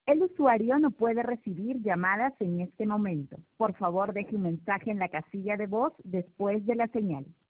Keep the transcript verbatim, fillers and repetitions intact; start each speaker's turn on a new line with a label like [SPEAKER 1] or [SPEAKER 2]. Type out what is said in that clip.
[SPEAKER 1] El usuario no puede recibir llamadas en este momento. Por favor, deje un mensaje en la casilla de voz después de la señal.